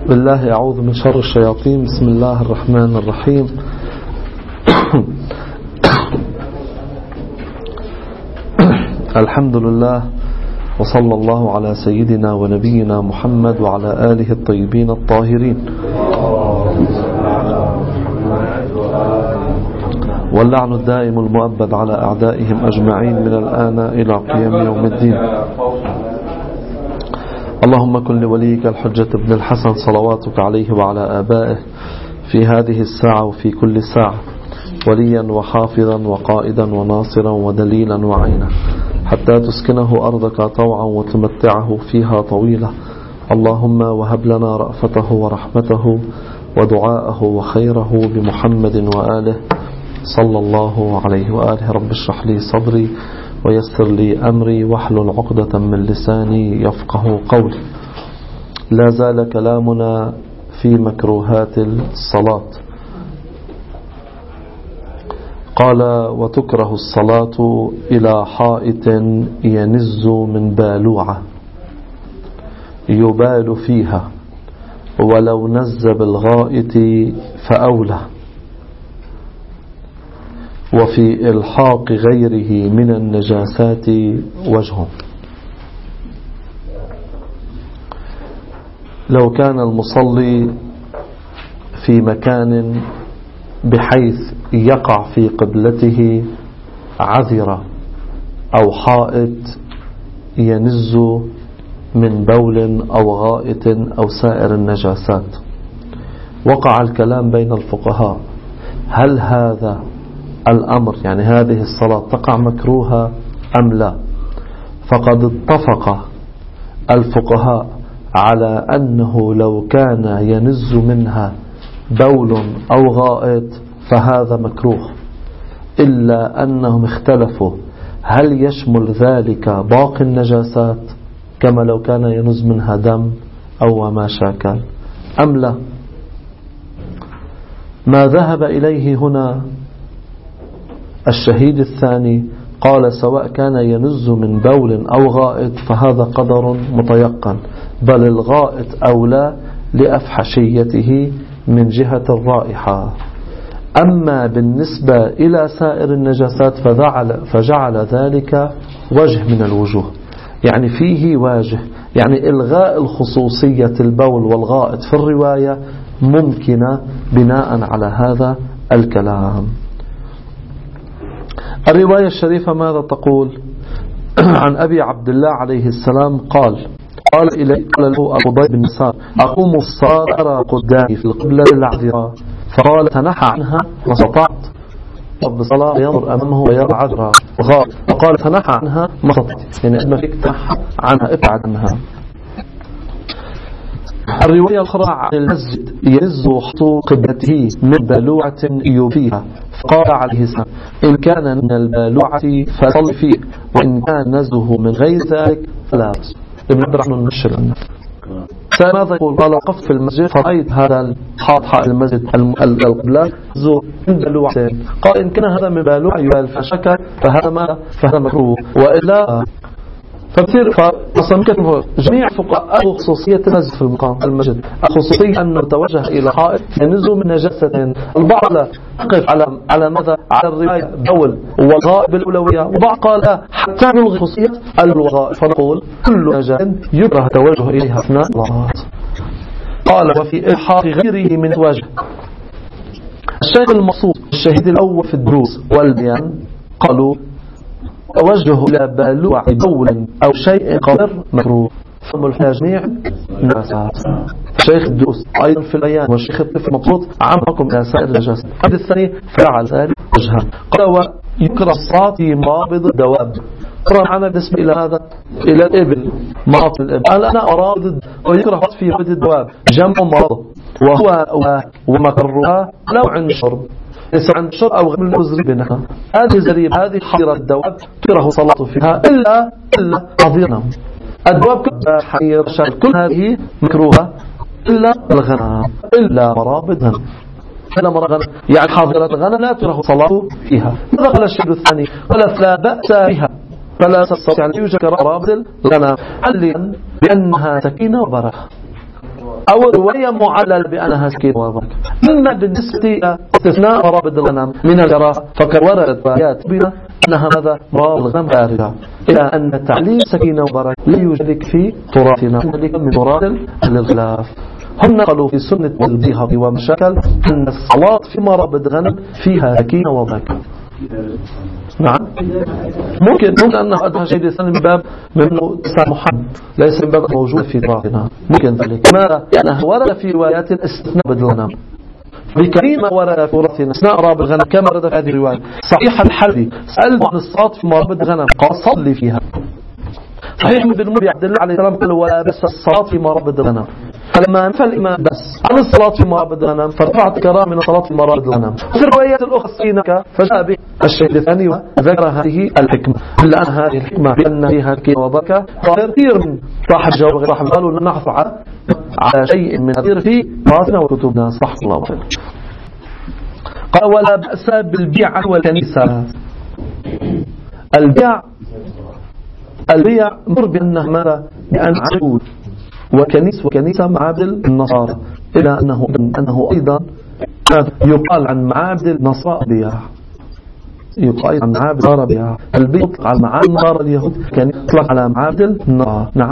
بالله أعوذ من شر الشياطين. بسم الله الرحمن الرحيم. الحمد لله وصلى الله على سيدنا ونبينا محمد وعلى آله الطيبين الطاهرين، واللعن الدائم المؤبد على أعدائهم أجمعين من الآن إلى قيام يوم الدين. اللهم كن لوليك الحجة ابن الحسن صلواتك عليه وعلى آبائه في هذه الساعة وفي كل ساعة وليا وحافظا وقائدا وناصرا ودليلا وعينا، حتى تسكنه أرضك طوعا وتمتعه فيها طويلة. اللهم وهب لنا رأفته ورحمته ودعاءه وخيره بمحمد وآله صلى الله عليه وآله. رب اشرح لي صدري ويسر لي أمري واحلل عقدة من لساني يفقه قولي. لا زال كلامنا في مكروهات الصلاة. قال: وتكره الصلاة إلى حائط ينز من بالوعة يبال فيها، ولو نز بالغائط فأولى، وفي إلحاق غيره من النجاسات وجه. لو كان المصلي في مكان بحيث يقع في قبلته عذرة أو حائط ينز من بول أو غائط أو سائر النجاسات، وقع الكلام بين الفقهاء: هل هذا الأمر يعني هذه الصلاة تقع مكروهة أم لا؟ فقد اتفق الفقهاء على أنه لو كان ينز منها بول أو غائط فهذا مكروه، إلا أنهم اختلفوا هل يشمل ذلك باقي النجاسات كما لو كان ينز منها دم أو ما شاكل أم لا. ما ذهب إليه هنا الشهيد الثاني قال: سواء كان ينز من بول أو غائط فهذا قدر متيقن، بل الغائط أولى لأفحشيته من جهة الرائحة. أما بالنسبة إلى سائر النجاسات فجعل ذلك وجه من الوجوه، يعني فيه واجه، يعني إلغاء الخصوصية البول والغائط في الرواية ممكنة بناء على هذا الكلام. الرواية الشريفة ماذا تقول؟ عن أبي عبد الله عليه السلام قال إليه له أبو ضيب بن سار: أقوم الصلاة أرى قدامي في القبلة العذراء، فقال: تنحى عنها ما استطعت. بالصلاة ينظر أمامه ويرى عذراء وغائط، فقال: تنحى عنها ما استطعت، يعني ما فيك تنحى عنها، ابعد عنها. الرواية الأخرى عن المسجد: ينز حطو قبلته من بلوعة يبيها، فقال عليه السلام: إن كان من البالوعة فصل فيه، وإن كان نزه من غير ذلك فلا. ابن عبد الرحمن المشر ماذا يقول؟ قال: وقفت في المسجد فرأيت هذا الحاط المسجد القبلة زو من بلوعة، قال: إن كان هذا من بلوعة يبال فشك فهذا مكروه، وإلا فبصير فصمكت جميع فقهاء خصوصية المسجد في المسجد، الخصوصية أنه توجه إلى حائط ينزو من نجاسة. البعض يقف على ماذا؟ على الرواية بول والغائط بالأولوية، وبعض قال حتى نلغي خصوصية الغائط، فنقول كل نجاسة يكره توجه إليها أثناء الصلاة. قال: وفي إلحاق غيره من وجه. الشيخ المقصود الشهيد الأول في الدروس والبيان قالوا: توجه إلى بلوع بول أو شيء قدر مكروه، فملحى جميع النجاسات. شيخ الدروس أيضا في البيان والشيخ الطفل مطلوب عمكم إلى سائر النجاسات. الأمر الثاني فعل ذلك وجها. قال: ويكره الصلاة في مابض الدواب. قرأ معنا بالنسبة إلى هذا إلى الإبل، مابض الإبل. أنا أراد ويكره في مابض الدواب جمع مرض، وهو ومكرها لو عند شرب، ليس عند شرب أو غير المزري بينها. هذه زريب، هذه حظيرة الدواب تكره صلاة فيها إلا حظيرة الدواب حقير شرب، كل هذه مكروهة إلا الغنم، إلا مرابض غنم، إلا مرابض غنم، يعني حظيرة الغنم لا تكره صلاة فيها. ماذا قال الشيخ الثاني؟ قال: لا بأس بها فلا تستطيع أن يوجد مرابض الغنم، عليا بأنها سكينة وبركة. أو رواية معلل بأنها سكين وبركة. أما بالنسبة إلى استثناء مرابض الغنم من الجراحة فقد وردت روايات بنا أنها هذا مرابض الغنم خارجة، إلى أن تعليل سكينة وبركة لا يوجد في تراثنا ذلك من تراث للخلاف. هم نقلوا في سنة البيهقي ومشاكل أن الصلاة في مرابض غنم فيها سكينة وبركة. نعم ممكن أن هذا شيء ليس من باب منه تسامحا، ليس من باب موجود في تراثنا، ممكن ذلك. ماذا؟ لأنه ورد في روايات استثناء مرابض الغنم بكريم ما ورد في تراثنا استثناء مرابض الغنم كما ورد في هذه الرواية. صحيح الحلبي سأل عن الصلاة في مرابض الغنم قال صلي فيها. صحيح بن المنذر عبد الله عليه السلام قال ولا بس الصلاة في مرابض الغنم. فلما نفى الإمام بس عن الصلاة في مرابض الغنم فرفعت كرام من الصلاة في مرابض الغنم. في الروايات الأخرى الصينكة فجاء به الشيء الثاني وذكر هذه الحكمة، إلا أن هذه الحكمة بأن فيها كثير وبركة. كثير من صاحب جواب غير صاحب قالوا نحث على شيء من كثير في تراثنا وكتبنا. صح الله خير. قال ولا بأس بالبيع والكنيسة. البيع مر بأنه ماذا؟ بأن عبود وكنيسة معابد النصارى، إلا أنه أيضا يقال عن معابد النصارى بيع، يقال عن معابد النصارى بيع. البيع يطلق على معابد النصارى اليهود، كان يطلق على معابد النصارى. نعم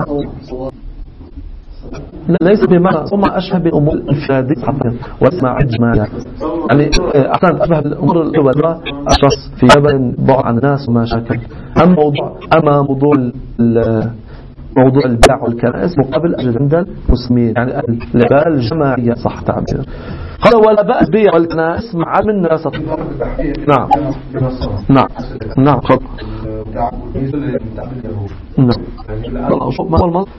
ليس بمعنى ثم أشبه بالأمور الانفرادية واسمع إجماعية، يعني أحسن أشبه بالأمور الأولى أشخاص في جبل بعض عن الناس ومشاكل. أما موضوع البيع والكنائس مقابل أجل عند المسلمين، يعني العبادة الجماعية صح تعبير. قال ولا بأس بيع والكنائس مع من الناس. نعم نعم نعم خط نعم ما هو المصدر.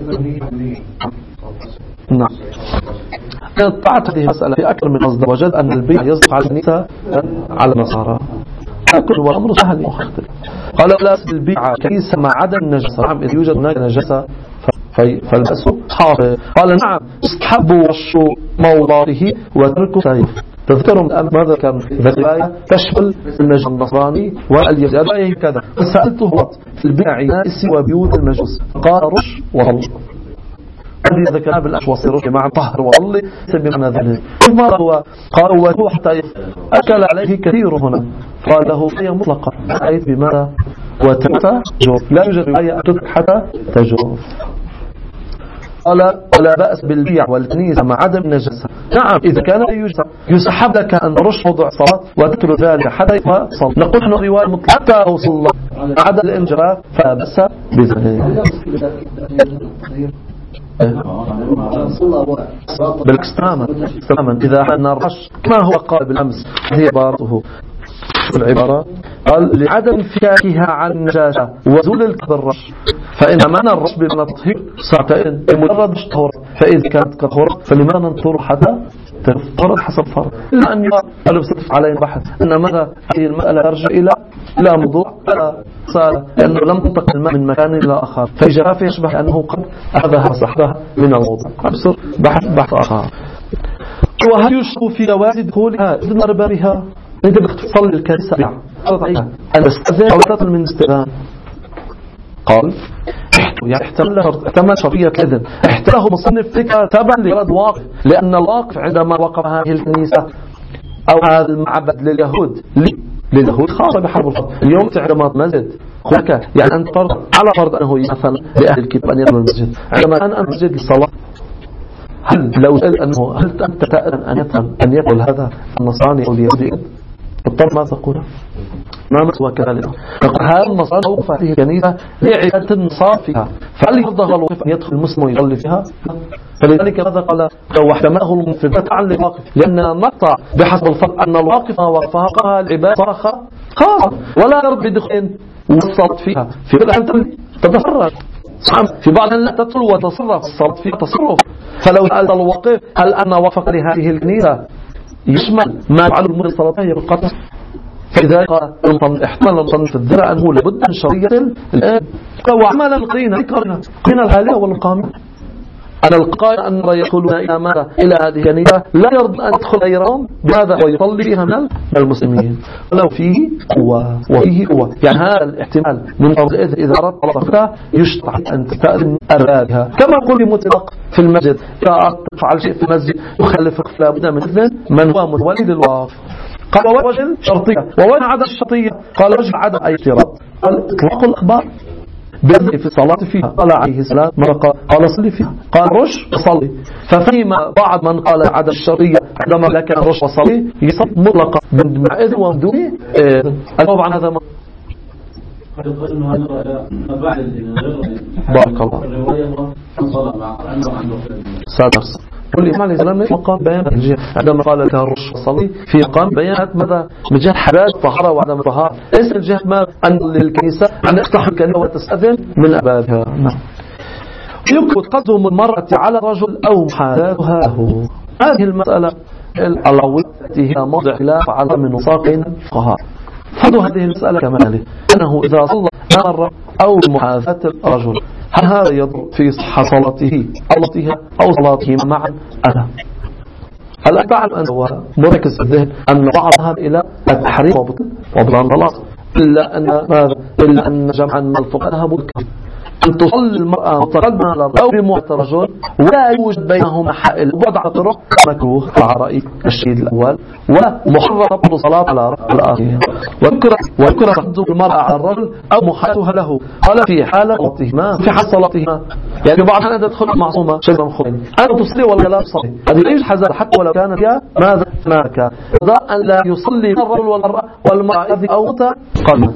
نعم طلعت هذه المسألة في أكثر من مصدر، وجد أن البيع يصدق على الكنيسة على النصارى كل والأمر سهل مختلف. قال لا البيع كنيسة مع عدم النجاسة. نعم إذا يوجد هناك نجاسة فالبأس حاضر. قال نعم استحب وش موضعه وترك سيف. تذكرون ماذا كان في الآية تشمل النجس النصراني واليهودي كذا. فسألته في البيع نائس وبيوت المجوس قال رش وظل. هذه ذكرها بالأشواص رش مع طهر وظل بمعنى ذلك. ثم هو قال وهو حتى أكل عليه كثير هنا قال له هي مطلقة آية بماذا وتجوف. لا يوجد آية تترك حتى تجوف. قال ولا بأس بالبيع والكنيسة مع عدم النجاسة. نعم إذا كان يسحب لك أن رش موضع صلاة وتترك ذلك حتى يصل نقول نحن رواية مطلقة حتى وصل الله عدم الإنجراف فبأس بذلك. بالعكس تماما إذا حنا الرش كما هو قال بالأمس هي عبارته العبارة قال لعدم انفكاكها عن النجاسة وزول الرش، فإن معنى الرش بمعنى تطهير ساعتين بمجرد طهور، فإذا كانت كطهور فلما ننطر حتى تفطر حسب فرض. إلا أن يقال بصدف عليه بحث أن ماذا هذه المسألة ترجع إلى موضوع سأل لأنه لم تنتقل الماء من مكان إلى آخر فإجرافه يشبه أنه قد أخذها صحبها من الموضوع. أبصر بحث آخر. وهل يشرب في جواز دخولها إذن أربابها؟ أنت بتصلي الكنيسة أنا بستأذن أو تطل من استئذان. قال يعني احتمل شرطية الإذن احتمله مصنف فكرة تبعا لغرض واقف، لأن الواقف عندما وقف هذه الكنيسة أو هذا المعبد لليهود خاصة بحرب الفرد. اليوم عندما مسجد هناك يعني أنت فرض على فرض أنه مثلا لأهل الكتاب أن يدخل المسجد، عندما كان المسجد للصلاة هل لو سأل أنه هل أنت تأذن أن يدخل هذا النصراني أو اليهودي بالطبع ما تقول ما مسوى كذلك. هذا النصارى وقف هذه الكنيسة لعبادة النصارى فيها، فهل يرضى الوقف أن يدخل المسلم ويصلي فيها؟ فلذلك ماذا قال لو احتمله المنفذ عن الواقف، لأن نقطع بحسب الفرق أن الواقف وقفها قال العبادة خاصة ولا يرد بدخل وصلت فيها في كل أن تتصرف في بعض لا تدخل وتصرف الصلاة فيها تصرف. فلو سألت الوقف هل أنا وفق لهذه الكنيسة يشمل ما يفعل المرء الصلاة هي بالقطع، فلذلك احتمل المصنف الدرع أنه لابد من شرعية الآن وعمل القرينة الحالية والقانون أن القائل أن يدخلون إلى ماذا؟ إلى هذه الكنيسة لا يرضى أن يدخل غيرهم بهذا ويصلي فيها من المسلمين ولو فيه قوة وفيه قوة. يعني هذا الاحتمال من إذا أردت طلبتها يشرع أن تستأذن أربابها، كما يقول بمطلق في المسجد إذا أردت تفعل شيء في المسجد يخلفك لا بد من إذن من هو متولي للوقف. قال ووجه شرطية ووجه عدم الشرطية، قال وجه عدم أي اشتراط. قال إطلاق الأخبار بيدخل في الصلاة فيها، قال عليه السلام مرة قال صلي فيها، قال رش وصلي. ففهم بعض من قال عدم الشرطية عندما لك رش وصلي يصل مطلقا مع إذن وبدون طبعا هذا ما بارك الله سادس كل إمام الإسلام مقام بيان عندما قال لك الرش وصلي في مقام بيانات ماذا من جهة حراج طهارة وعدم طهارة، ليس من جهة ما أن للكنيسة أن يفتح الكنيسة وتستأذن من أبابها. يمكن تقدم المرأة على الرجل أو محاذاتها له. هذه المسألة العلوية التي هي موضع خلاف على من وساقين الفقهاء. فضوا هذه المسألة كماله أنه إذا صلى مرة أو محاذاة الرجل هل هذا يضر في صحة صلاته أو صلاته معا؟ ألا تعلم أنه مركز في الذهن أن بعضها إلى التحريم وبطلان غلط، إلا أن جمعا من الفقهاء ذهبوا أن تصلي المرأة متقدمة على الرجل بمعطى الرجل ولا يوجد بينهما حائل وضع الطرق مكروه على رأي الشهيد الأول، ومحرم قبل الصلاة على الآخر. وذكر تقدم المرأة على الرجل أو محاذاتها له قال في حالة صلاتهما في حال صلاتهما، يعني بعض الناس تدخل معصومة شبه مخرين أنا تصلي ولا لا تصلي، هذه أي حذر حتى ولو كان فيها ماذا هناك أن لا يصلي الرجل والمرأة الذي أوتى قلنا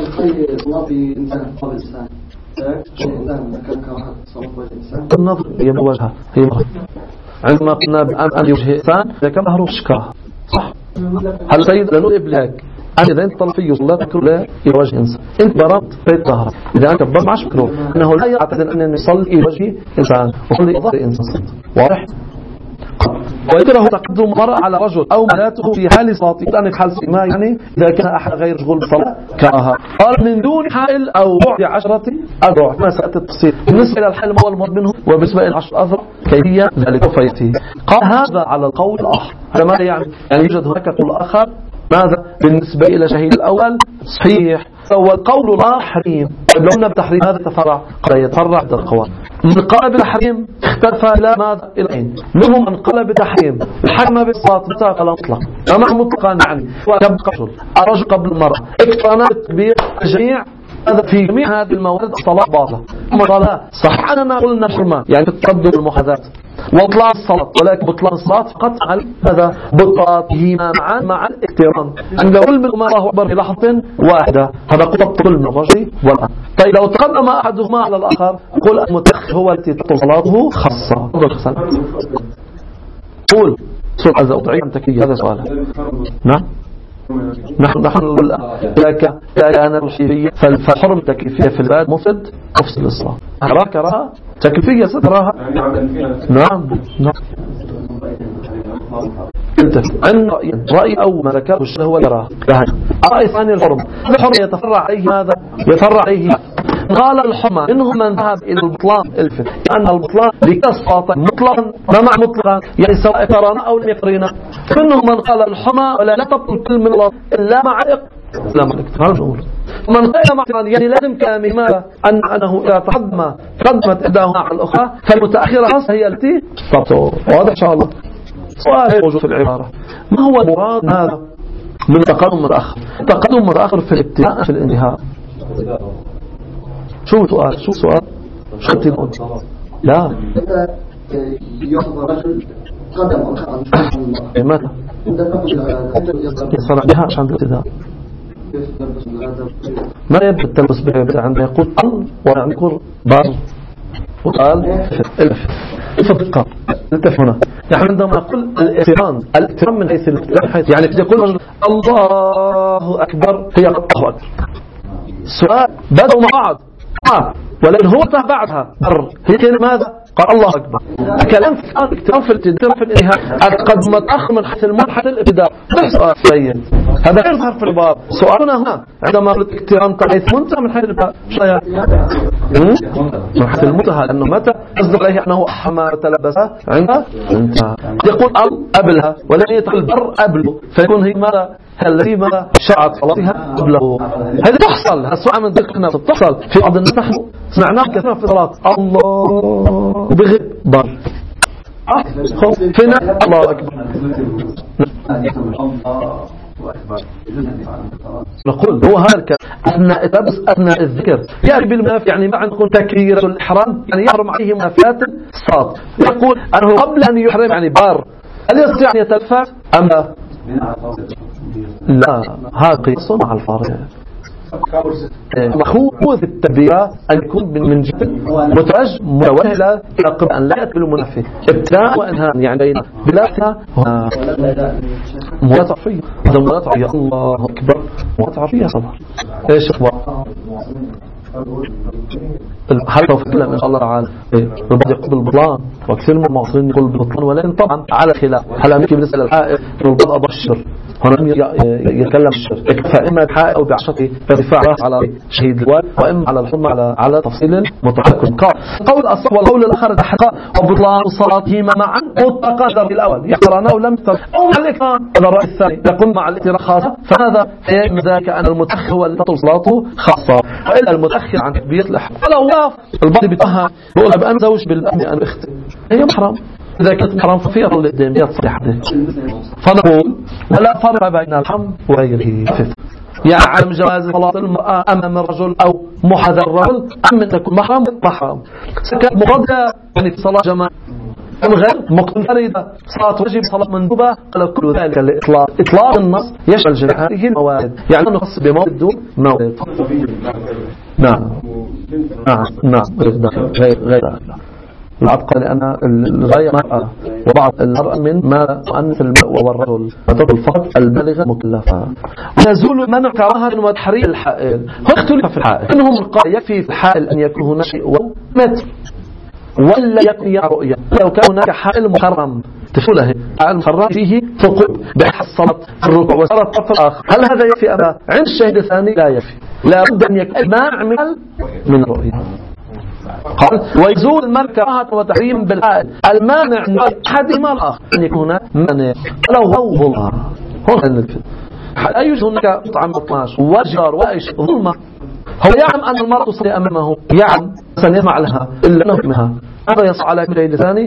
النظر هي وجهها هي مرة. عندما قلنا بأن يوجه إنسان كما هو شكاه صح. هل سيد لنو إبلاك إذا أنت طلفي لا تكره لا يوجه إنسان أنت برمت بيت ظهر إذا أنت برمت معش بكره أنه لا يعتقد أن يصلي إلى وجه إنسان وصلي ظهر إنسان واضح. ويكره تقدم مرأة على رجل أو ملاته في حال صلاته لأن حال ما يعني إذا كان أحد غير مشغول بالصلاة كراهة. قال من دون حائل أو بعد 10 أذرع ما سأتي التفصيل بالنسبة إلى الحال ما هو المراد منه وبالنسبة إلى 10 أذرع كيفية ذلك فيأتي. قال هذا على القول الآخر. هذا ماذا يعني يوجد هناك قول آخر ماذا بالنسبة إلى شهيد الأول صحيح هو القول لا حريم. لو قلنا بتحريم هذا تفرع قد يتفرع عند القوال. من قال بالحريم اختلف إلى ماذا إلى العين منهم من قال بتحريم الحرم بالصلاة متى مطلق أما مطلقا يعني وكم قبل الرجل قبل المرأة اقترنا بالتكبير جميع هذا في جميع هذه الموارد الصلاة باطلة. ثم قال صح أننا قلنا حرمة يعني تقدم المحاذاة واطلاع الصلاة ولكن بطلان الصلاة فقط على هذا بطلاتهما معا مع الاقتران عند كل منهما الله أكبر في لحظة واحدة. هذا قطب كل من الرجل والآن. طيب لو تقدم أحدهما على الآخر قل المتأخر هو التي تبطل صلاته خاصة. قول سورة الزوضعية عن تكفير هذا سؤال. نعم نحن لك كان الحيفية فالحرم تكليفية في البلد مفسد الإصلاح كراها تكليفية ستراها. نعم عن رأي أو ما ذكره الشيء هو كراها. رأي ثاني الحرم يتفرع عليه ماذا يتفرع عليه قال الحمى إنهم من ذهب إلى البطلان الفت لأن البطلان لكسقاط مطلقا ما مع مطلقا يعني سواء قرانا أو لم يقرنا. منهم من قال الحمى ولا تبطل كل من الله إلا مع لا مع الاقتران. من قال مع يعني لازم كان ماذا أنه إذا تقدمت إحداهما على الأخرى فالمتأخرة هي التي تبطل. واضح إن شاء الله. سؤال موجود في العبارة ما هو المراد هذا من تقدم متأخر؟ تقدم متأخر في الابتداء في الانتهاء. شو سؤال شو تقول لا قدم متى يصنع بها عشان الابتداء ما يبدأ التلبس بها عندما يقول ويعني يقول بار وقال الفقه التف هنا يعني عندما نقول الاقتران من حيث يعني يقول رجل الله أكبر هي الله أكبر. السؤال بدأوا مع بعض ولكن هو بعدها هي كلمة ماذا قال الله أكبر. كلام في الابتداء في الانتهاء قد متأخر من حيث المرحلة الابتداء. سؤال سيد هذا غير ظهر في العبارة. سؤالنا هنا عندما قلت اقتران حيث منتهى من حيث الابتداء من حيث المنتهى، لأنه متى قصد عليه أنه أحمى تلبسه عندها انتهى. يقول قبلها ولن يدخل البر قبله، فيكون هي ماذا الذي ما شرعت صلاتها قبله. هذا تحصل السؤال من ذكرنا تحصل في بعض الناس. نحن سمعناه كثيرا في الصلاة الله بغير بر فينا الله أكبر. نقول هو هذا أثناء التبس أثناء الذكر يعني بالمنافع، يعني ما عندكم تكبيرة الإحرام يعني يحرم عليه منافات الصلاة. يقول أنه قبل أن يحرم يعني بار هل يستطيع أن يتلفت أم لا؟ هذا قياس مع الفارق. مخوض التبديع أن يكون من جهة متوجه متوجه إلى قبل أن لا يأتي المنافي ابتداء وإنهاء يعني بلا ابتداء موات عرفية. هذا موات عرفية الله أكبر موات عرفية صبر. إيش أخبار هل لو فكرنا من الله تعالى البعض يقول بالبطلان وكثير من المعاصرين يقول بالبطلان، ولكن طبعا على خلاف. هل أمريكي بالنسبة للحائط البعض أبشر هنا يتكلم الشر فإما بحائط أو بعشرة فدفاع على شهيد الوالد وإما على الحكم على تفصيل متحكم. قول الأصح والقول الآخر حقا وبطلان صلاتهما معا متقدر الأول يقرأنا أو لم يقرأ أو مع الإكرام. هذا الرأي الثاني يقول مع الاعتراف خاصة، فهذا يعني ذلك أن المتأخر هو اللي تطول صلاته خاصة، وإلا المتأخر عن تكبيرة الإحرام ولو واف البعض بيتوهم بيقول بأن زوج بالأم أن أختي هي محرم. إذا كانت محرم ففيها الدينيات صحيحة. فنقول ولا فرق بين الحرم وغيره. يعني عدم جواز صلاة المرأة أمام الرجل أو محاذاة الرجل أم أن تكون محرم سكت مفردة يعني في صلاة جماعة أم غير منفردة صلاة واجب صلاة مندوبة. قال كل ذلك إطلاق النص يشمل جميع هذه الموارد، يعني نخص بموارد دون موارد. نعم غير العبد قال لأن الغاية مرأة وبعض المرأة من ما أنف الماء والرجل فترك الفقط البالغة مكلفة. ويزول منع كراهة وتحريم الحائل. هو اختلف في الحائل إنهم قال يكفي في الحائل أن يكون هناك شيء ومتر ولا يكفي رؤية. لو كان هناك حائل محرم تفوله حائل محرم فيه ثقوب بحصلت الركوع وصارت الطرف الآخر، هل هذا يكفي أم لا؟ عند الشهيد الثاني لا يكفي، لا بد أن يكون مانع من الرؤية. قال ويزول المنع كراهة وتحريم بالحائل المانع من أحدهما الآخر أن يكون مانع لو هو ظلمة. لا يوجد هناك طعام بطناش وجار وإيش ظلمة. هو يعلم أن المرأة تصلي أمامه، يعلم سنسمع لها إلا نهمها، هذا يصع على كل لساني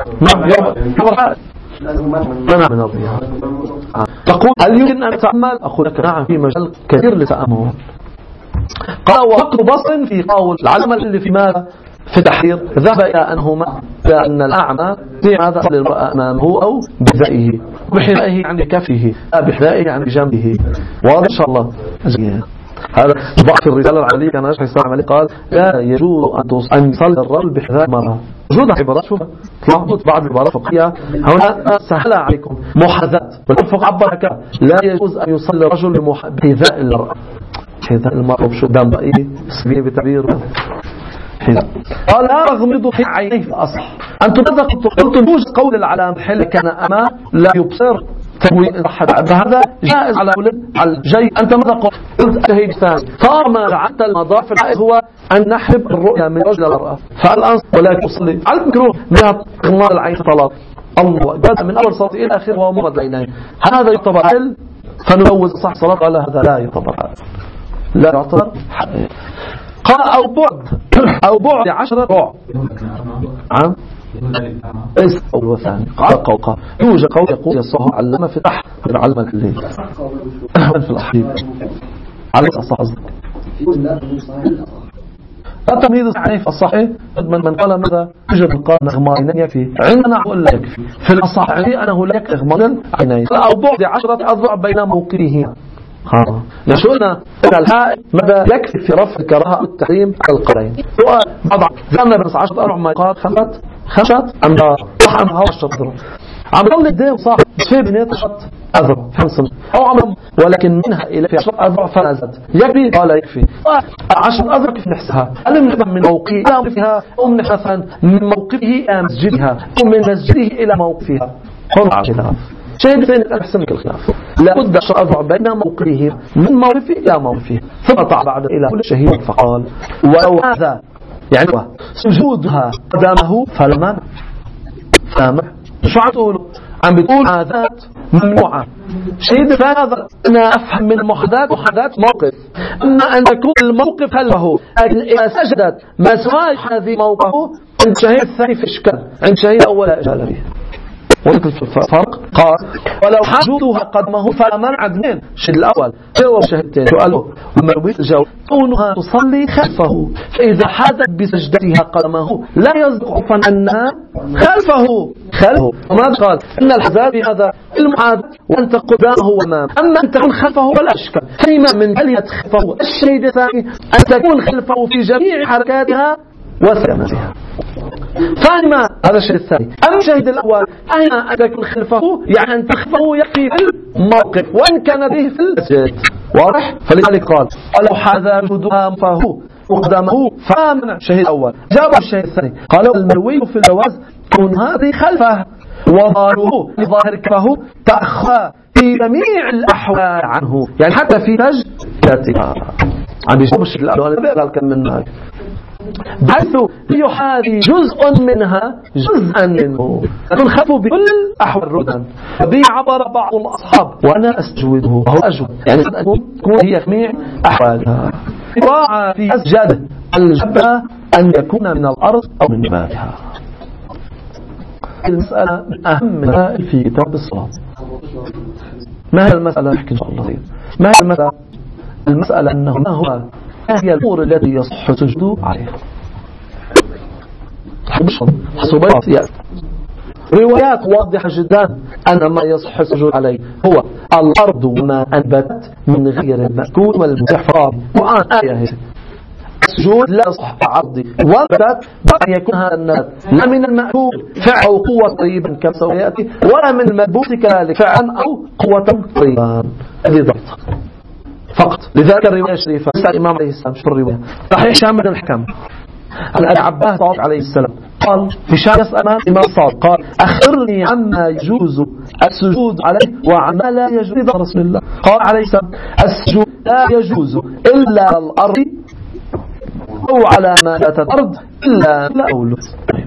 منع من الرؤيا. تقول هل يمكن أن تعمل؟ أقول لك نعم في مجال كثير لتأمل. قال وقت بصر في قول العلم اللي في ماذا في تحرير ذهب إلى أن الأعمى في ماذا للمرأة أمامه أو بذائه بحذائه عند كفه بحذائه عند جنبه. واضح إن شاء الله. هذا ضعف الرسالة العليا كان أشعر السلام عليه قال لا يجوز أن يصلي الرجل بحذاء المرأة. وجود عبارات شوف تلاحظوا بعض العبارات فقهية هنا سهلة عليكم محاذاة والفقه عبر هكذا لا يجوز أن يصلي الرجل بحذاء المرأة. حذاء المرأة بشو دام بقى سبيه بتعبير قال لا أغمض في عينيه في أصح. أنتم ماذا قلتم يوجد قول العلام حل كان أما لا يبصر هذا جائز على الجي. أنت ماذا قلت شهيد ثاني فما جعلت المضاعف الحائل هو أن نحب الرؤية من رجل الرأى فالآن ولا تصلي على المكروه من غمار العين طلاق الله بدأ من أول صلاة إلى آخر وهو مغض العينين. هذا يعتبر حل فنجوز صح صلاة قال هذا لا يعتبر حل لا يعتبر حل. قال أو بعد 10 بعد عام أول وثاني قال قوقا يوجد قول يقول يصح علم في تحت علم الليل في الأحيب على الصح التمييز الصحيح في الصحيح من قال ماذا يوجد قال نغمارين يكفي عندنا أقول لا يكفي في الأصحيح أنه لا يكفي نغمارين عينين. أو بعد 10 أذرع بين موقعه نشوفنا أن الحائل ماذا يكفي في رفع الكراهة والتحريم على القرين. سؤال بعض زمنا بس 10 أربع ما يقال خمسات أم لا صح أم هو الشطر عم يقول لي ده صح بس في بنية الشط أذرع 5 أو عمر، ولكن منها إلى في 10 أذرع فنزت يكفي؟ قال يكفي. 10 أذرع كيف نحسها؟ هل من موقعها إلى موقفها، أو من مثلا من موقفه إلى مسجدها، أو من مسجده إلى موقفها؟ هنا خلاف. شاهد ثاني أحسن من الخلاف. لابد 10 أذرع بين موقفه من موقفه إلى موقفه، ثم طع بعد إلى كل شهيد فقال ولو هذا يعني سجودها قدامه فلما فما شو عم تقولوا؟ عم بتقول عادات ممنوعة. شهيد هذا أنا أفهم من محدثات موقف أما أن تكون الموقف خلفه، لكن إذا سجدت ما سواء هذه موقفه عند شهيد الثاني في إشكال، عند شهيد أول إشكال فيه. وذكر الفرق قال ولو حجودها قدمه فلا منع اثنين. الشهيد الأول جاوب الشهيد الثاني سؤاله ومروي الجواب كونها تصلي خلفه، فإذا حازت بسجدتها قدمه لا يصدق عرفا أنها خلفه. وماذا قال؟ إن الحزاب بهذا المعاد وأن قدامه وأمامه، أما أن تكون خلفه فلا إشكال. كلمة من بلية خلفه. الشهيد الثاني أن تكون خلفه في جميع حركاتها وسلامتها. فاهمة هذا الشيء الثاني. أما الشهيد الأول أين أن تكون خلفه، يعني أن تخفه يكفي في الموقف وإن كان به في المسجد. واضح؟ فلذلك قال ولو حاذا جدها فهو وقدامه فامنع الشهيد الأول. جاب الشهيد الثاني قالوا المروي في الجواز كون هذه خلفه وظاهره لظاهر كفه تأخى في جميع الأحوال عنه، يعني حتى في سجدتها. عم يجيب الشهيد الأول بيقرأ كم من هاي بحيث يحاذي جزء منها جزءا منه، يكون خلفه بكل أحوال الردن. به عبر بعض الأصحاب وأنا أسجده وهو أجود، يعني تكون هي جميع أحوالها. راعى في أسجد الجبهة أن يكون من الأرض أو من جبهتها. المسألة أهم مسائل في كتاب الصلاة. ما هي المسألة؟ نحكي إن شاء الله. ما هي المسألة؟ المسألة أنه ما هو هي الأمور التي يصح سجود عليها. روايات واضحة جدا أن ما يصح السجود عليه هو الأرض وما أنبتت من غير المأكول والمحفظ. وآن آية هي السجود لا يصح عرضي وانبتت بأن يكون هذا النبات لا من المأكول فعل أو قوة طيبا كما سيأتي، ولا من المنبوت كذلك فعلا أو قوة طيبا. هذه ضبط فقط. لذلك الرواية الشريفة سأل الإمام عليه السلام شو الرواية صحيح شام من الحكم عن أبي عباس عليه السلام قال في شام يسأل الإمام صادق قال أخبرني عما يجوز السجود عليه وعما لا يجوز رسول الله. قال عليه السلام السجود لا يجوز إلا على الأرض أو على ما لا الأرض إلا أولد.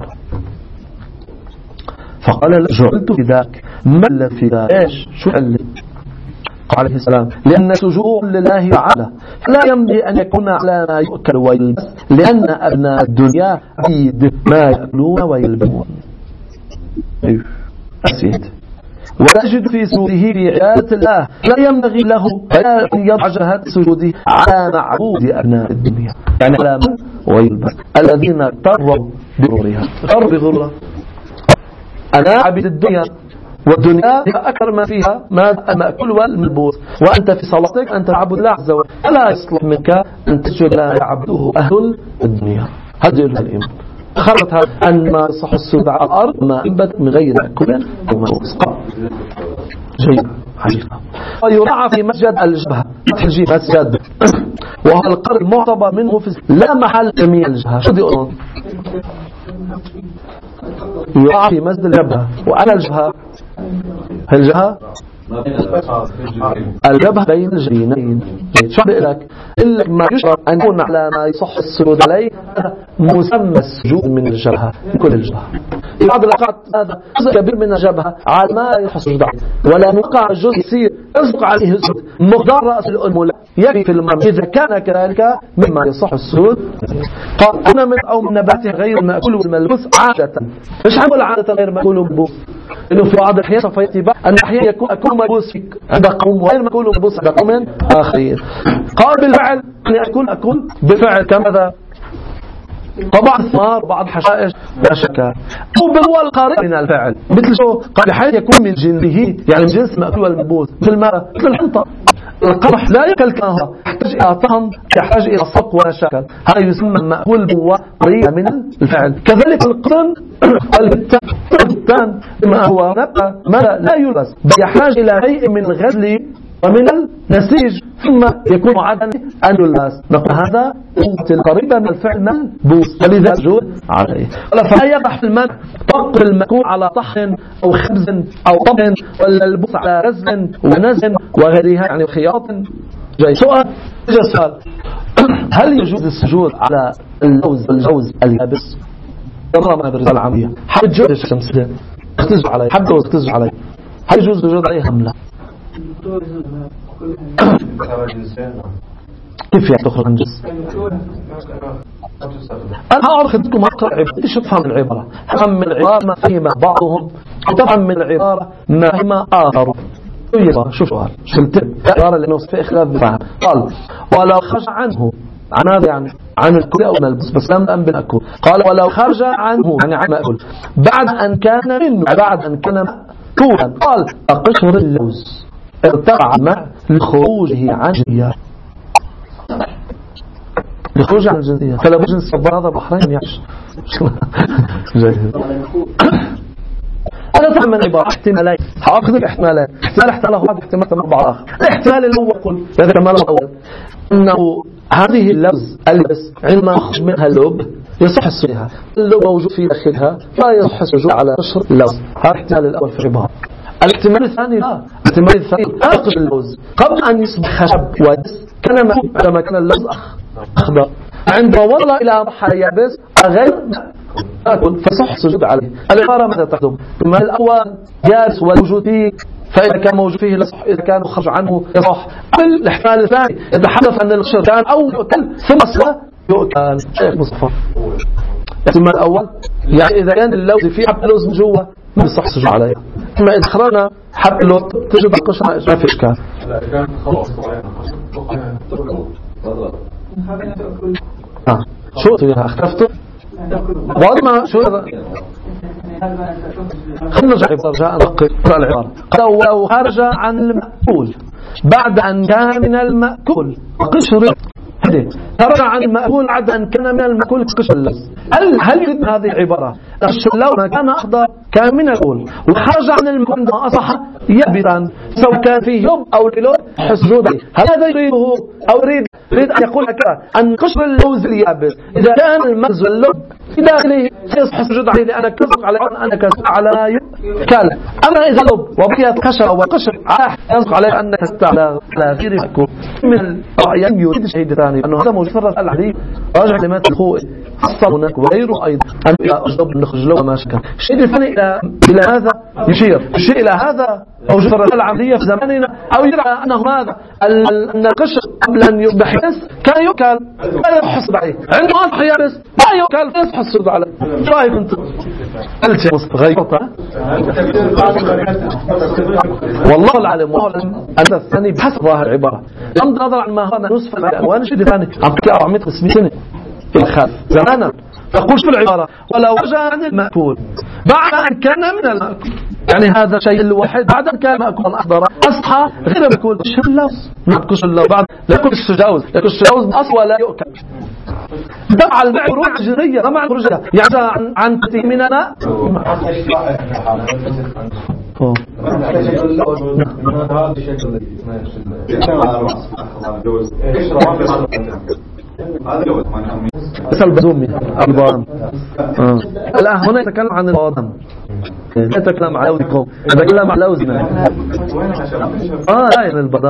فقال جعلت في ذاك ما الذي في ذاك إيش شو علم؟ قال عليه السلام لأن سجود لله تعالى لا ينبغي أن يكون على ما يؤكل ويلبس، لأن أبناء الدنيا عيد ما يأكلون ويلبسون. أسيد وتجد في سجوده بعبادة الله لا ينبغي له أن يضع جهة سجوده على معبود أبناء الدنيا، يعني على من ويلبس الذين اغتروا بغرورها. أنا عبد الدنيا والدنيا أكثر ما فيها ما المأكل والملبوس، وأنت في صلاتك أنت عبد الله عز وجل، فلا يصلح منك أن تسجد لا يعبده أهل الدنيا. هذه الإيمان خرجتها أن ما يصح السجود على الأرض ما أنبت من غير أكل وملبوس. جيد حقيقة. ويراعى في مسجد الجبهة مسجد وهو القرن المعتبر منه في لا محل جميع الجبهة. شو دي أقول يراعى في مسجد الجبهة وأنا الجبهة الجبهة بين الجبينين. شو بقولك إلا ما يشرب أن يكون على ما يصح السجود عليه مسمى السجود من الجبهة كل الجبهة. في بعض الأوقات هذا جزء كبير من الجبهة على ما يصح السجود عليه، ولا نوقع الجزء يصير يصدق عليه السجود مقدار رأس الأنملة يكفي في المرء إذا كان كذلك مما يصح السجود. قال أنا من أو من نبات غير المأكول والملبوس عادة. مش حنقول عادة غير مأكول وملبوس، إنه في بعض الأحيان سوف يأتي أن أحيانا يكون أكون ملبوس عند قوم وغير مأكول وملبوس عند قوم آخرين. قال بالفعل أن أكون بفعل كماذا طبعا الثمار بعض حشائش لا شك، أو بالهو القريب من الفعل مثل شو قال حين يكون من جنسه يعني من جنس مأكول والملبوس مثل ما مثل الحنطة القمح لا يأكل كما هو، يحتاج إلى طعم، يحتاج إلى صق وشكل، هذا يسمى المأكول بطريقة من الفعل. كذلك القطن والبتان بما هو نبات لا يلبس، بل يحتاج إلى شيء من الغزل ومن النسيج ثم يكون معدن أن يلبس. نقول هذا قريبا من الفعل ملبوس، ولذا يجوز عليه. فلا يقع في المنع طق المأكول على طحن أو خبز أو طبن، ولا البوس على رزن ونزن وغيرها، يعني خياط. جاي سؤال، هل يجوز السجود على اللوز والجوز اليابس؟ مرة ما أدري العملية حب الجوز الشمسية اختزوا عليه، حب لوز اختزوا عليه، هل يجوز السجود عليه أم لا؟ كيف يعني تخرج عن جنس؟ أنا أخذكم أقرأ عبارة. إيش تفهم العبارة؟ تفهم من العبارة ما فهم بعضهم، وتفهم من العبارة ما فهم آخر. شوف سؤال العبارة لأنه في إخلاف بفهم. قال ولو خرج عنه، عن هذا يعني عن الكل أو ملبس، بس لم أن بالأكل. قال ولو خرج عنه يعني عن مأكل بعد أن كان منه، بعد أن كان مأكولا، قال قشر اللوز ارتفع الماء لخروجه عن الجنسية، لخروج عن الجنسية، فلا بد نصبر هذا بحرين يعيش. أنا فهم من عبارة احتمالين، هأخذ الاحتمالات، احتمال واحد، احتمال أربعة آخر. الاحتمال الأول هذا الاحتمال الأول أنه هذه اللوز البس عندما يخرج منها اللب يصح السجود، اللب موجود في داخلها لا يصح السجود على قشر اللوز. هذا الاحتمال الأول في العبارة. الاحتمال الثاني لا، الاحتمال الثاني أخذ اللوز قبل أن يصبح خشب ودس كان مأكول، عندما كان اللوز أخضر، عندما وصل إلى مرحلة يابس غير مأكول فصح السجود عليه. العبارة ماذا تخدم؟ الاحتمال الأول يابس والوجود فيه، فإذا كان موجود فيه لصح، إذا كان خرج عنه يصح. الاحتمال الثاني يتحدث أن القشر كان أو يؤكل ثم أصلا يؤكل. شيخ مصطفى، الاحتمال الأول يعني إذا كان اللوز فيه حب لوز من جوا ما يصح السجود عليه، أما إذا خرجنا حب لوز تجد القشر ما في إشكال. شو اختفتوا؟ وما شو هذا؟ خلنا نرجع نقرأ العبارة. قال ولو خرج عن المأكول بعد أن كان من المأكول قشر، خرج عن المأكول بعد أن كان من المأكول قشر اللوز. هل يريد هذه العبارة قشر اللوز ما كان أخضر كان من المأكول وخرج عن المأكول عندما أصبح يابسا، سواء كان فيه يب أو الكيلو حسجود عليه؟ هل هذا يريده أو يريد أن يقول هكذا أن قشر اللوز اليابس إذا كان المغز واللب في داخله سيصح السجود عليه لأنك تصدق على أنك على كان. أما إذا لب وبقيت قشر وقشر يصدق عليه أنك على غير مأكول. من رأيين يريد الشيء الثاني أنه هذا موجود في الحديث راجع لما الخوء حصل هناك وغيره أيضا أن أجدب نخرج له ما شكل. الشيء الثاني إلى هذا يشير، الشيء إلى هذا موجود في العملية في زماننا، أو يدعى أنه هذا أن القشر قبل أن يصبح يابس كان يؤكل لا يحصد عليه، عندما أصبح يابس لا يؤكل لا يحصد عليه. شو رأيك أنت؟ قلت يا مصطفى غيرت والله العالم أن الثاني بحسب ظاهر العبارة بغض النظر عن ما هو نصف وأنا شيء ثاني عم تحكي 400 سنة في الخلف زمانا. تقول في العبارة ولو رجع عن المأكول بعد أن كان من المأكول، يعني هذا شيء الواحد بعد أن كان مأكول أخضر أصحى غير مأكول قشر اللوز، نقش اللوز بعد لا يأكل الشجاوز، يأكل الشجاوز أصلا لا يؤكل. دفع البيع روح جرية ما معنى رجع يعني عن تيمنا مثل بزومي البادم. الآن هنا يتكلم عن البادم، لا يتكلم عن لوزكم، يتكلم عن لوزنا. لا يعني البادم.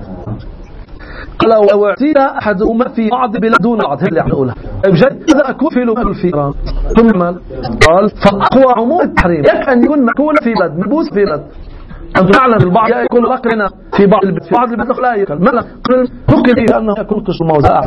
قال لو اعتيد أحدهما في بعض بلاد دون بعض، هل يعني أقولها بجد إذا أكون في لغة الفيران ثم قال فأقوى عموم التحريم يكفي أن يكون مأكول في بلد ملبوس في بلد. أنت تعلم البعض يأكل لقرنا في بعض البلد، في بعض البلد لا يأكل ماذا نقل فيه أنه يأكل قشر موزع.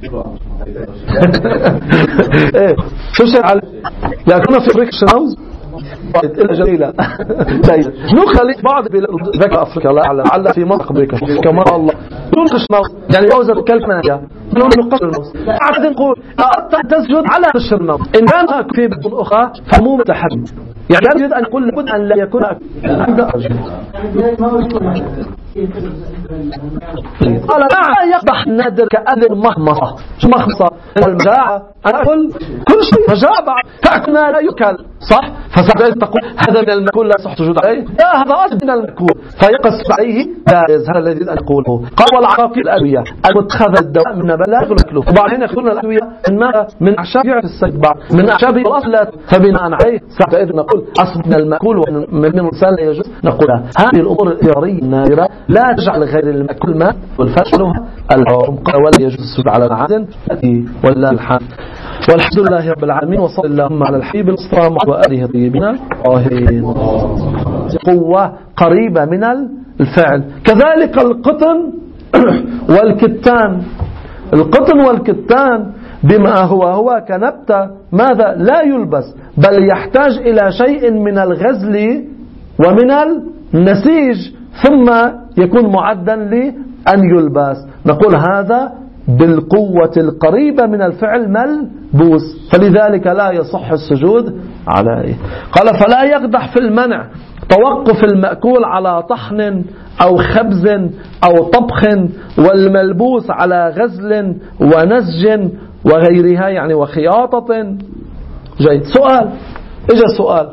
شو الشيء على يأكلنا في أفريقيا الشنوز إلا جميلة. نخلي بعض ذكاء أفريقيا لا أعلم على في منطقة أمريكا كما الله ننقش موز يعني موزة كلمة ننقش الموز عاد نقول تسجد على قشر الموز إن كان في بلد أخرى فمو متحرم، يعني لا يريد أن يقول لابد أن لا يكون قال لا يقبح النادر كأذن مخمصة. شو مخمصة؟ المجاعة. أنا أقول كل شيء مجاعة تأكلنا لا يكل صح؟ فسأل تقول هذا من المأكول لا صح تجود عليه، لا هذا أصل من المأكول فيقص عليه جائز. هذا الذي أقوله. قال والعراقي الأدوية المتخذ الدواء من نبات يأكله، وبعدين يأخذون الأدوية من أعشاب يعرف السجبع من أعشاب الأصل، فبناء عليه ساعتئذ نقول أصل من المأكول ومن الإنسان لا يجوز نقولها. هذه الأمور الإضطرارية النادرة لا تجعل غير المأكول ما والفشلها الحرم ولا يجوز السجود على العادن ولا الحام. والحمد لله رب العالمين، وصلى اللهم على الحبيب المصطفى وآله الطيبين الطاهرين. قوة قريبة من الفعل. كذلك القطن والكتان. القطن والكتان بما هو كنبتة ماذا لا يلبس، بل يحتاج إلى شيء من الغزل ومن النسيج ثم يكون معدا لأن يلبس. نقول هذا بالقوة القريبة من الفعل ملبوس، فلذلك لا يصح السجود عليه. قال فلا يقدح في المنع توقف المأكول على طحن أو خبز أو طبخ والملبوس على غزل ونسج وغيرها يعني وخياطة. جيد. سؤال إجا سؤال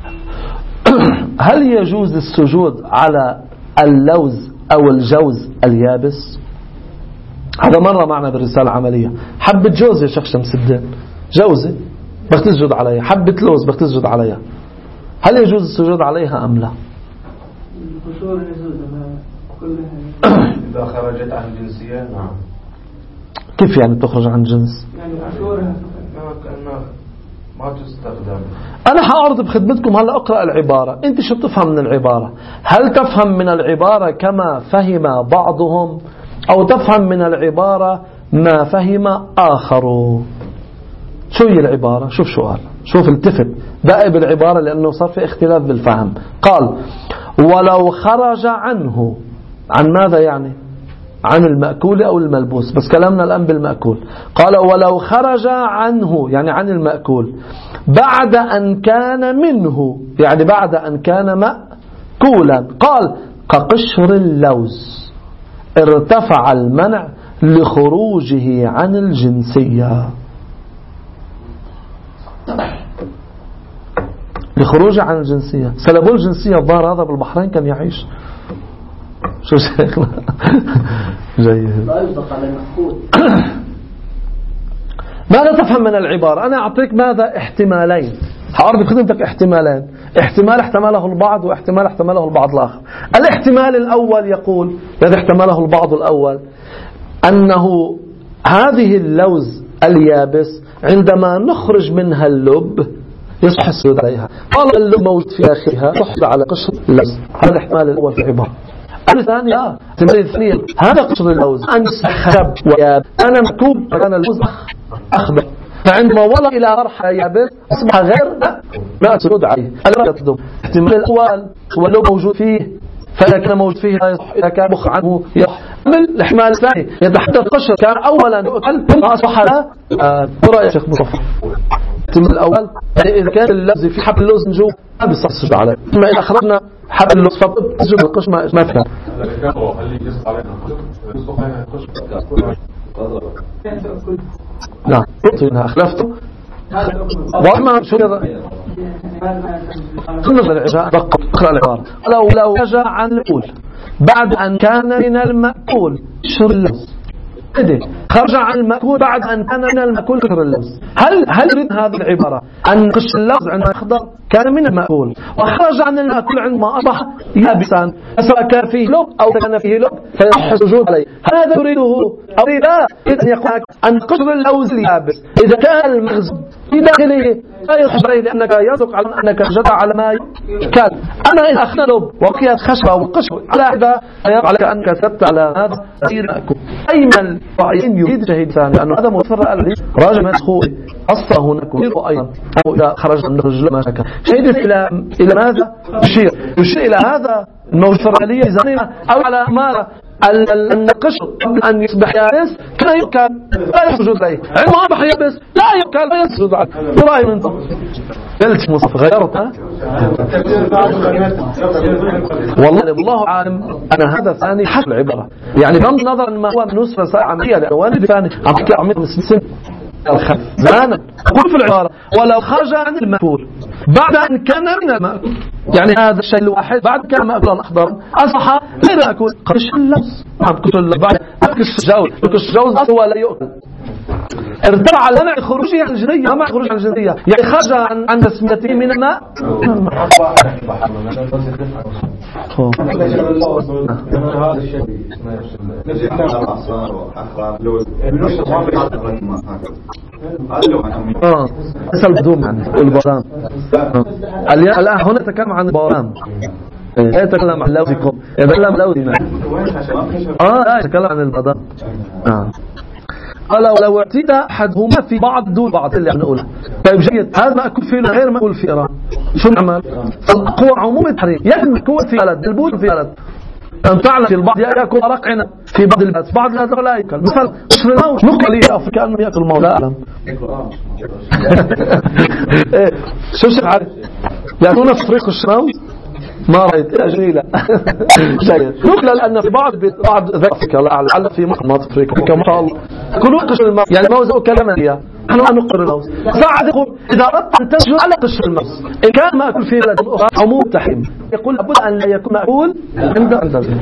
هل يجوز السجود على اللوز أو الجوز اليابس؟ هذا مرة معنا بالرسالة العملية. حبة جوز يا شيخ شمس الدين جوزة بتسجد عليها، حبة لوز بتسجد عليها، هل يجوز السجود عليها أم لا؟ إذا خرجت عن جنسية نعم. كيف يعني تخرج عن جنس؟ يعني أشورها كأنها ما تستخدم. أنا حأعرض بخدمتكم هلأ أقرأ العبارة، أنت شو تفهم من العبارة؟ هل تفهم من العبارة كما فهم بعضهم أو تفهم من العبارة ما فهم آخر؟ شو هي العبارة؟ شوف سؤال، شوف التفت دائب بالعبارة لأنه صار في اختلاف بالفهم. قال ولو خرج عنه، عن ماذا يعني؟ عن المأكول أو الملبوس، بس كلامنا الآن بالمأكول. قال ولو خرج عنه يعني عن المأكول بعد أن كان منه يعني بعد أن كان مأكولا. قال كقشر اللوز ارتفع المنع لخروجه عن الجنسية. لخروجه عن الجنسية. سلبوا الجنسية الظاهر هذا بالبحرين كان يعيش. شو شيخنا؟ جيد. ماذا تفهم من العبارة؟ أنا أعطيك ماذا احتمالين، هأرد بخدمتك احتمالين، احتمال احتمله البعض واحتمال احتمله البعض الآخر. الاحتمال الأول يقول الذي احتمله البعض الأول أنه هذه اللوز اليابس عندما نخرج منها اللب يصح السجود عليها. قال اللب موجود في آخرها تحصل على قشر اللوز. هذا الاحتمال الأول في العبارة. الثاني الاحتمال الثاني هذا قشر اللوز أنس خشب وياب أنا مكتوب كان اللوز أخضر، فعندما وصل إلى مرحلة يابس أصبح غير ما تسجد عليه. الاحتمال الأول هو اللب موجود فيه، فإذا كان موجود فيه لا يصح، إذا كان مخ عنه يصح. الاحتمال الثاني يتحدث قشر كان أولا يؤكل ثم أصبح لا. رأي شيخ مصطفى الاحتمال الأول يعني إذا كان اللوز في حب اللوز من جوا ما بيصح السجود عليه، أما إذا أخرجنا حب اللوز فبتسجد القشر ما فيها. نعم قلت أخلفته وما شو كذا كنا بالعشاء اقرأ العبارة لو رجع عن المأكول بعد أن كان من المأكول شر اللوز خرج عن المأكول بعد أن كان من المأكول شر اللوز. هل يريد هذه العبارة أن قشر اللوز عندما أخضر كان من المأكول وخرج عن المأكول عندما أصبح يابسا سواء كان فيه لب أو كان فيه لب فيصح السجود عليه؟ هذا يريده أو يريد أن يقول أن قشر اللوز اليابس إذا كان المغز في داخله لا يصح عليه لأنك يصدق على أنك جدع على ما كان. أما إذا أخذ لب وقيت خشبة وقشر على هذا فيقع عليك أنك ثبت على هذا المأكول. أيمن رأيين يريد شهيد ثاني لأنه هذا متفرع الذي راجع مسخوي أصلا هناك وأيضا إذا خرج من الرجل ما شكا شهيد إلى ماذا يشير إلى هذا الموجود الفرعلية أو على أمارة أن القشر قبل أن يصبح يابس كان يؤكل لا يسجد عليه، عندما أصبح يابس لا يؤكل لا يسجد عليه. برأي من قلت مصطفى غيرتها والله عالم. أنا هذا ثاني حسب العبارة، يعني بغض النظر ما هو من نصف ساعة عملية لأواني ثاني عميق مسلم الخف زانا قل في العبارة ولو خرج عن المأكول بعد أن كان من المأكول، يعني هذا الشيء الواحد بعد كان مأكولا أخضر أصبح غير مأكول. قش اللبس بعد الجوز هو لا يؤكل، ارتفع على منع خروجه عن الجنية. ما خروج عن الجنية يعني خرج عن تسميته من الماء. اسأل بدوم عن البرام. الآن هنا نتكلم عن البرام، لا يتكلم عن لوزكم، يتكلم لوزنا. لا يتكلم عن البرام. لو اعتدى أحدهما في بعض دون بعض اللي نقولها. طيب جيد، هذا مأكول فيه غير مأكول في إيران، شو نعمل؟ هو عموم التحريم يأكل مأكول في بلد البوت في بلد. أن تعلم في البعض يأكل أرق عنب في بعض البلد، بعض البلد لا يأكل. مثلا قشر الموز نقل لي أفريقيا أنه يأكل الموز لا أعلم. شو عارف يأكلون في أفريقيا قشر الموز؟ ما رأيت جميلة. نقل لأن في بعض أفريقيا لعل في مناطق أفريقيا كما شاء الله كلوا قشر الموز، يعني الموز أو كلمة نحن نقر الموز. ساعد يقول إذا أردت أن تسجد على قشر الموز إن كان مأكول في بلد أخرى عموم تحريم، يقول لابد أن لا يكون مأكول عند الجنة.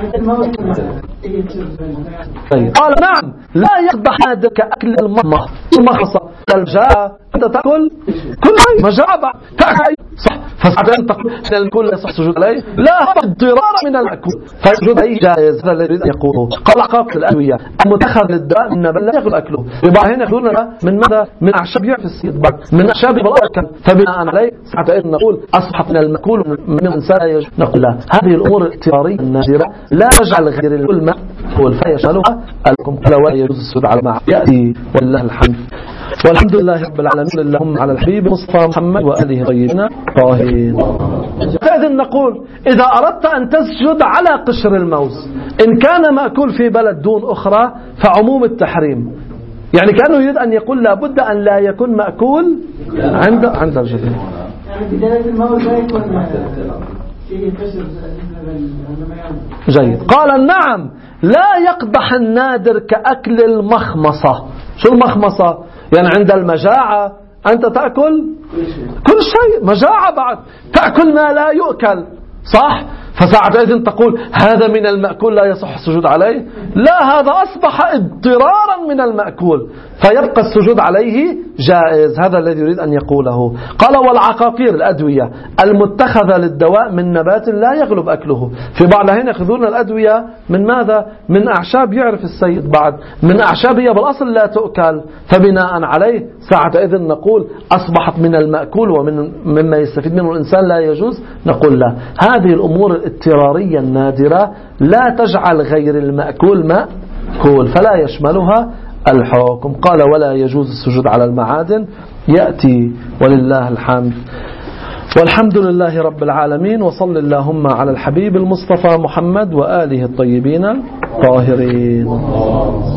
قال نعم لا يقبح هذا كأكل المخصة الجاء أنت تأكل كل شيء مجاعة تأكل صح، فساعد أن تقول أن المأكول لا يصح سجود عليه لا اضطرار من المأكول فسجود عليه جائز. هذا الذي يريد أن يقوله. قال عقاب الأدوية المتخذ للدواء من نبات لا يأكل أكله. يبقى هنا يقولون من ماذا؟ من أعشاب يعرف السيد من أعشاب بالأكل، فبناء عليه ساعتئذ نقول أصبحت من المأكول من الإنسان نقول لا. هذه الأمور الاضطرارية النادرة لا تجعل غير الكل مأكول فيشملها لكم ولا يجوز السجود على ما يأتي ولله الحمد. والحمد لله رب العالمين. اللهم على الحبيب مصطفى محمد وآله الطيبين الطاهرين. إذن نقول إذا أردت أن تسجد على قشر الموز إن كان مأكول في بلد دون أخرى فعموم التحريم، يعني كأنه يريد أن يقول لابد أن لا يكون مأكول عند الجبل. يعني في دلالة الموز لا يكون فيه قشر. جيد. قال نعم لا يقبح النادر كأكل المخمصة. شو المخمصة؟ يعني عند المجاعة أنت تأكل كل شيء، مجاعة بعد تأكل ما لا يؤكل صح؟ فساعتئذ تقول هذا من المأكول لا يصح السجود عليه؟ لا، هذا أصبح اضطرارا من المأكول فيبقى السجود عليه جائز. هذا الذي يريد أن يقوله. قال والعقاقير الأدوية المتخذة للدواء من نبات لا يغلب أكله. في بعض هنا يأخذون الأدوية من ماذا؟ من أعشاب يعرف السيد بعد من أعشاب هي بالأصل لا تؤكل، فبناء عليه ساعتئذ نقول أصبحت من المأكول ومما يستفيد منه الإنسان لا يجوز. نقول لا، هذه الأمور الاضطرارية النادرة لا تجعل غير المأكول مأكول فلا يشملها الحكم. قال ولا يجوز السجود على المعادن يأتي ولله الحمد. والحمد لله رب العالمين. وصل اللهم على الحبيب المصطفى محمد وآله الطيبين الطاهرين.